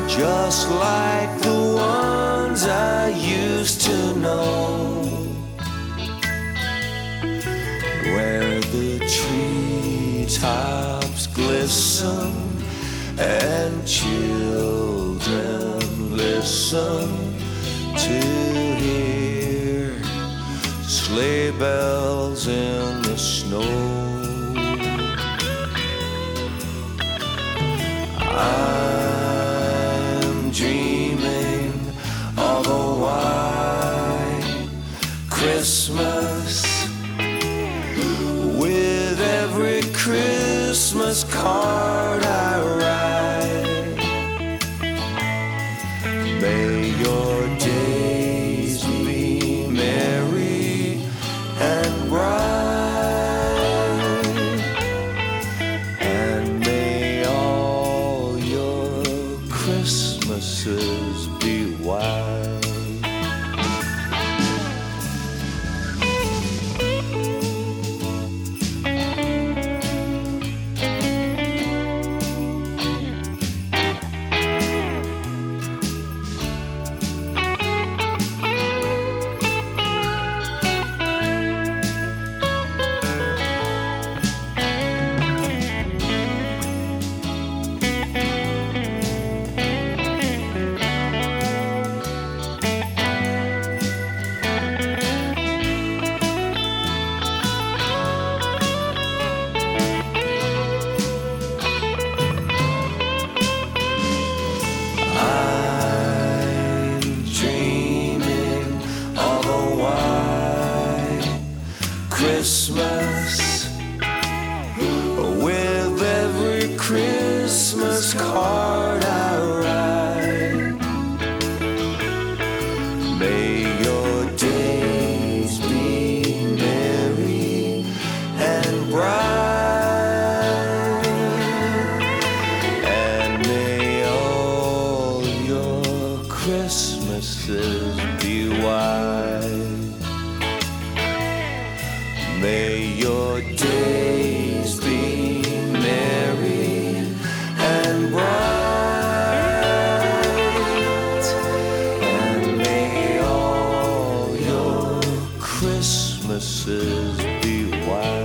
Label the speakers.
Speaker 1: just like the ones I used to know, where the treetops glisten and children listen to hear sleigh bells in the snow. I'm dreaming of a white Christmas, with every Christmas card I write. May your days be merry and bright, and may all your Christmases be white. Christmas, with every Christmas card I write. May your days be merry and bright, and may all your Christmases be white. May your days be merry and bright, and may all your Christmases be white.